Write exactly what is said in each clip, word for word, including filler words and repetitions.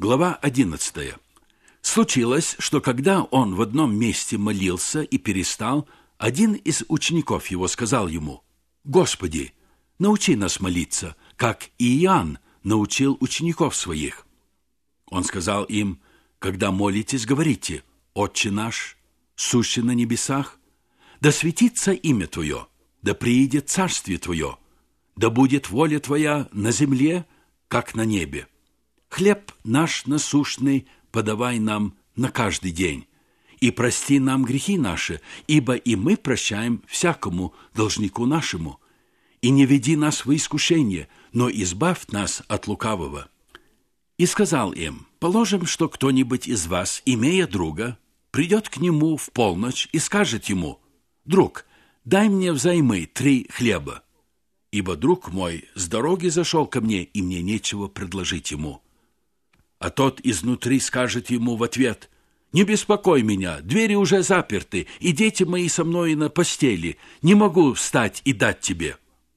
Глава одиннадцатая. Случилось, что когда он в одном месте молился и перестал, один из учеников его сказал ему: «Господи, научи нас молиться, как и Иоанн научил учеников своих». Он сказал им: «Когда молитесь, говорите: Отче наш, сущий на небесах, да светится имя Твое, да приидет царствие Твое, да будет воля Твоя на земле, как на небе. Хлеб наш насущный подавай нам на каждый день, и прости нам грехи наши, ибо и мы прощаем всякому должнику нашему. И не веди нас в искушение, но избавь нас от лукавого». И сказал им: «Положим, что кто-нибудь из вас, имея друга, придет к нему в полночь и скажет ему: „Друг, дай мне взаймы три хлеба, ибо друг мой с дороги зашел ко мне, и мне нечего предложить ему“. А тот изнутри скажет ему в ответ: „Не беспокой меня, двери уже заперты, и дети мои со мной на постели, не могу встать и дать тебе“.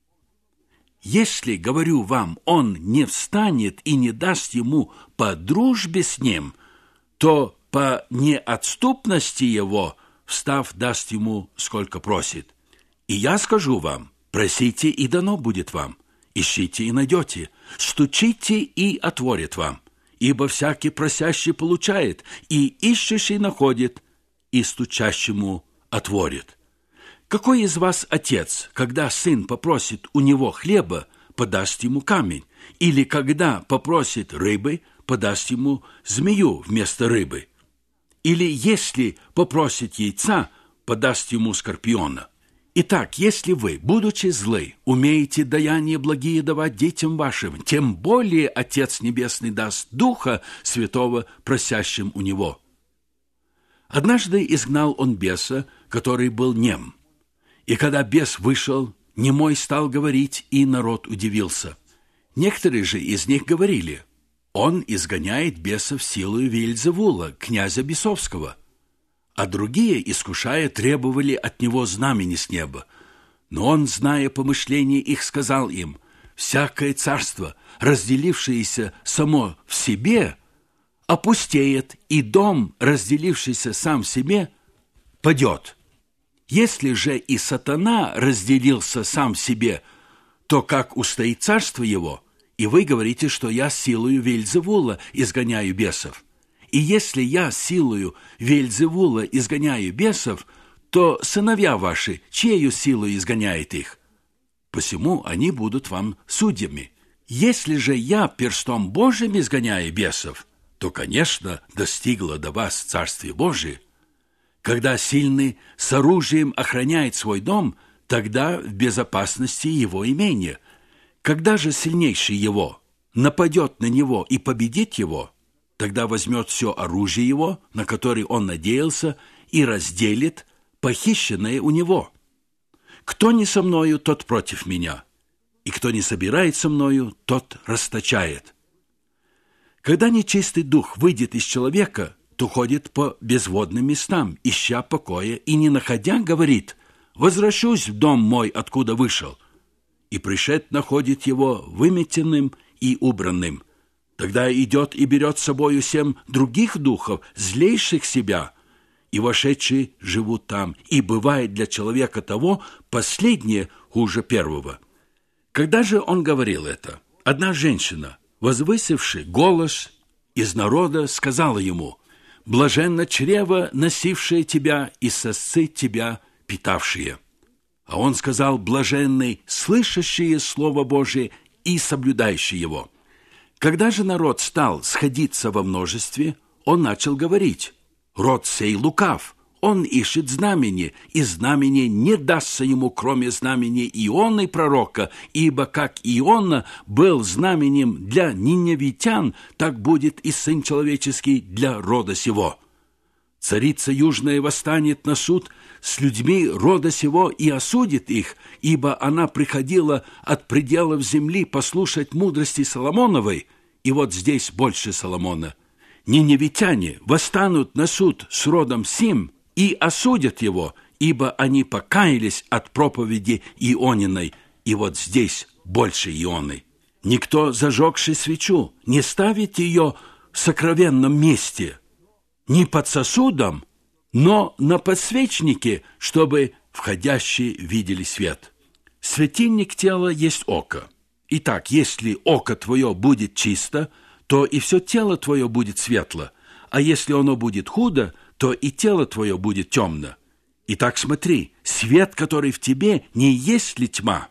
Если, говорю вам, он не встанет и не даст ему по дружбе с ним, то по неотступности его, встав, даст ему, сколько просит. И я скажу вам: просите, и дано будет вам, ищите, и найдете, стучите, и отворят вам. Ибо всякий просящий получает, и ищущий находит, и стучащему отворит. Какой из вас отец, когда сын попросит у него хлеба, подаст ему камень? Или когда попросит рыбы, подаст ему змею вместо рыбы? Или если попросит яйца, подаст ему скорпиона? Итак, если вы, будучи злы, умеете даяние благие давать детям вашим, тем более Отец Небесный даст Духа Святого просящим у Него». Однажды изгнал он беса, который был нем. И когда бес вышел, немой стал говорить, и народ удивился. Некоторые же из них говорили: «Он изгоняет бесов силою Веельзевула, князя бесовского». А другие, искушая, требовали от него знамени с неба. Но он, зная помышления их, сказал им: «Всякое царство, разделившееся само в себе, опустеет, и дом, разделившийся сам в себе, падет. Если же и сатана разделился сам в себе, то как устоит царство его? И вы говорите, что я силою Веельзевула изгоняю бесов. И если я силою Веельзевула изгоняю бесов, то сыновья ваши, чьею силою изгоняет их? Посему они будут вам судьями. Если же я перстом Божьим изгоняю бесов, то, конечно, достигло до вас Царствие Божие. Когда сильный с оружием охраняет свой дом, тогда в безопасности его имение. Когда же сильнейший его нападет на него и победит его, тогда возьмет все оружие его, на которое он надеялся, и разделит похищенное у него. Кто не со мною, тот против меня, и кто не собирает со мною, тот расточает. Когда нечистый дух выйдет из человека, то ходит по безводным местам, ища покоя, и, не находя, говорит: «Возвращусь в дом мой, откуда вышел». И пришед находит его выметенным и убранным. Тогда идет и берет с собою семь других духов, злейших себя, и вошедшие живут там, и бывает для человека того последнее хуже первого». Когда же он говорил это, одна женщина, возвысивши голос из народа, сказала ему: «Блаженно чрево, носившее тебя, и сосцы тебя, питавшие». А он сказал: «Блаженны слышащие Слово Божие и соблюдающие его». Когда же народ стал сходиться во множестве, он начал говорить: «Род сей лукав, он ищет знамени, и знамение не дастся ему, кроме знамения Ионы пророка, ибо как Иона был знаменем для ниневитян, так будет и Сын Человеческий для рода сего. Царица Южная восстанет на суд с людьми рода сего и осудит их, ибо она приходила от пределов земли послушать мудрости Соломоновой, и вот здесь больше Соломона. Ниневитяне восстанут на суд с родом сим и осудят его, ибо они покаялись от проповеди Иониной, и вот здесь больше Ионы. Никто, зажегший свечу, не ставит ее сокровенном месте, не под сосудом, но на подсвечнике, чтобы входящие видели свет. Светильник тела есть око. Итак, если око твое будет чисто, то и все тело твое будет светло, а если оно будет худо, то и тело твое будет темно. Итак, смотри, свет, который в тебе, не есть ли тьма?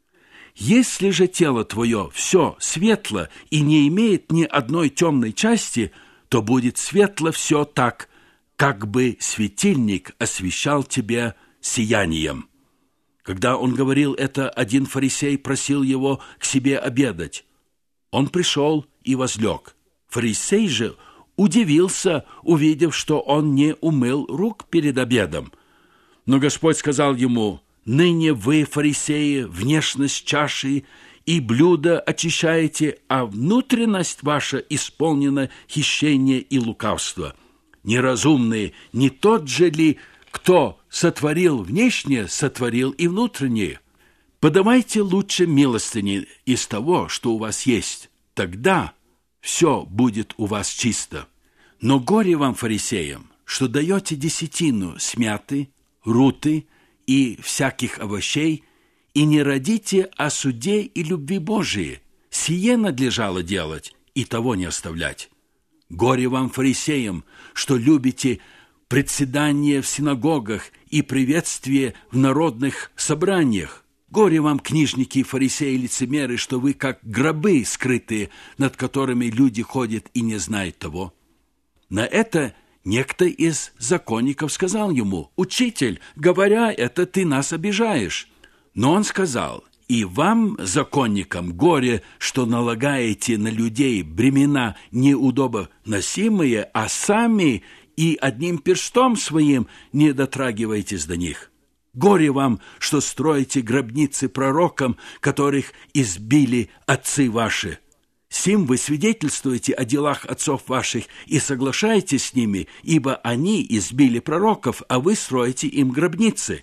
Если же тело твое все светло и не имеет ни одной темной части, то будет светло все так, как бы светильник освещал тебе сиянием. Когда он говорил это, один фарисей просил его к себе обедать. Он пришел и возлег. Фарисей же удивился, увидев, что он не умыл рук перед обедом. Но Господь сказал ему: «Ныне вы, фарисеи, внешность чаши и блюда очищаете, а внутренность ваша исполнена хищения и лукавства. Неразумные, не тот же ли, кто сотворил внешнее, сотворил и внутреннее? Подавайте лучше милостыни из того, что у вас есть, тогда все будет у вас чисто. Но горе вам, фарисеям, что даете десятину с мяты, руты и всяких овощей, и не родите о суде и любви Божией. Сие надлежало делать, и того не оставлять. Горе вам, фарисеям, что любите председание в синагогах и приветствие в народных собраниях. Горе вам, книжники и фарисеи-лицемеры, что вы как гробы скрытые, над которыми люди ходят и не знают того. На это некто из законников сказал ему: «Учитель, говоря это, ты нас обижаешь». Но он сказал: «И вам, законникам, горе, что налагаете на людей бремена неудобоносимые, а сами и одним перстом своим не дотрагиваетесь до них. Горе вам, что строите гробницы пророкам, которых избили отцы ваши. Сим вы свидетельствуете о делах отцов ваших и соглашаетесь с ними, ибо они избили пророков, а вы строите им гробницы.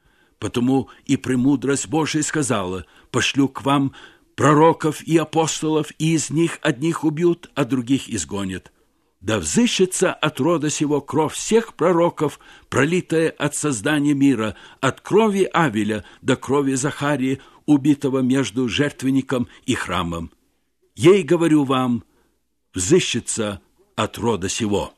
Потому и премудрость Божия сказала: пошлю к вам пророков и апостолов, и из них одних убьют, а других изгонят. Да взыщется от рода сего кровь всех пророков, пролитая от создания мира, от крови Авеля до крови Захарии, убитого между жертвенником и храмом. Ей, говорю вам, взыщется от рода сего.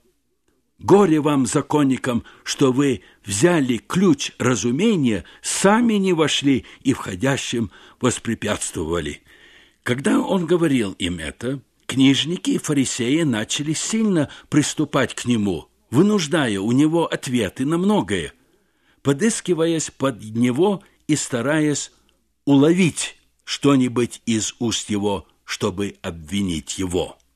Горе вам, законникам, что вы взяли ключ разумения, сами не вошли и входящим воспрепятствовали». Когда он говорил им это, книжники и фарисеи начали сильно приступать к нему, вынуждая у него ответы на многое, подыскиваясь под него и стараясь уловить что-нибудь из уст его, чтобы обвинить его.